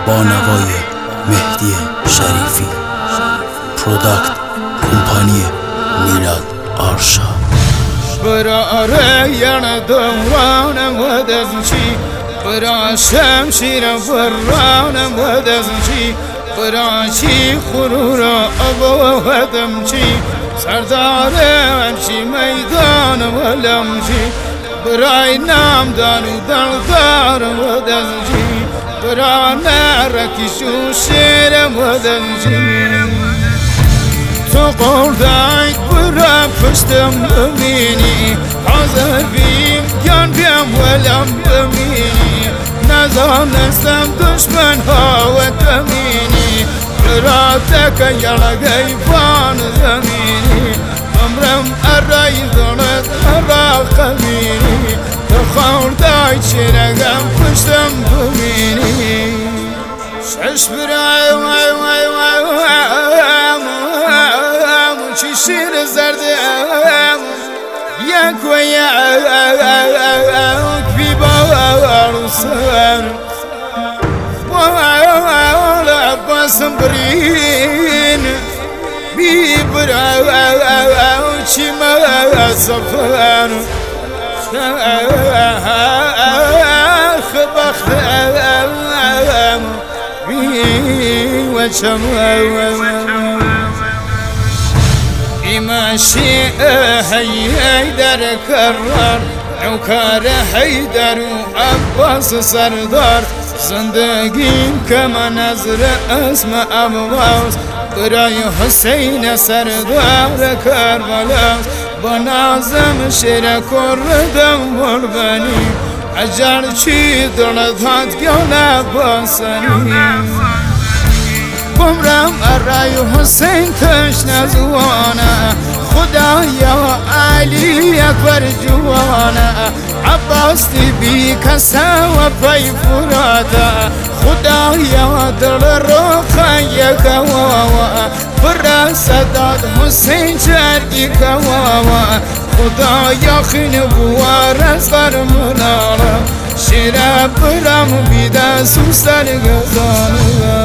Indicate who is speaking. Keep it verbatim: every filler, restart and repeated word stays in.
Speaker 1: با نوای مهدی شریفی، پروداکت کمپانی میلاد آرشا.
Speaker 2: برا ریان دورانم و دزنچی، برا شمشیر برانم و دزنچی، برا چی خرورا ابو هدمچی، سردار امچی میدان و لمچی، برای نامدار و دلدار و دزنچی، برا نرکش و شیرم و دزنچی. تو قردای برا پشتم بمینی، حاضر بیم گیان بیم ولم بمینی، نزانستم دشمن ها و تمینی، برا تکا یلگی بان زمینی، عمرم ارای دولت ارا قبینی، تو قردای چرگم پشتم بمینی. شش برای وای وای وای چی شیر زردم یک و یک بی بار سر والا باسم برین بی برای چی ما سفر خبختم بی و چم ماشي حيدر كرر عكار حيدر وعباس سردار، زندگیم كما نظر اسم عباس، براي حسين سردار كربلاس، بنازم شرك الردم والبني، عجر چي دلدهات قولا باسني، عمرم ارای حسین تشنه زوانه، خدایا علی اکبر جوانه، عباس بی کسه و پی فراته، خدایا دل رو خیه کواوه، بر صداد حسین چرگی کواوه، خدایا خین بوار از فرمانه، شیره برم بیده سوستر گزانه.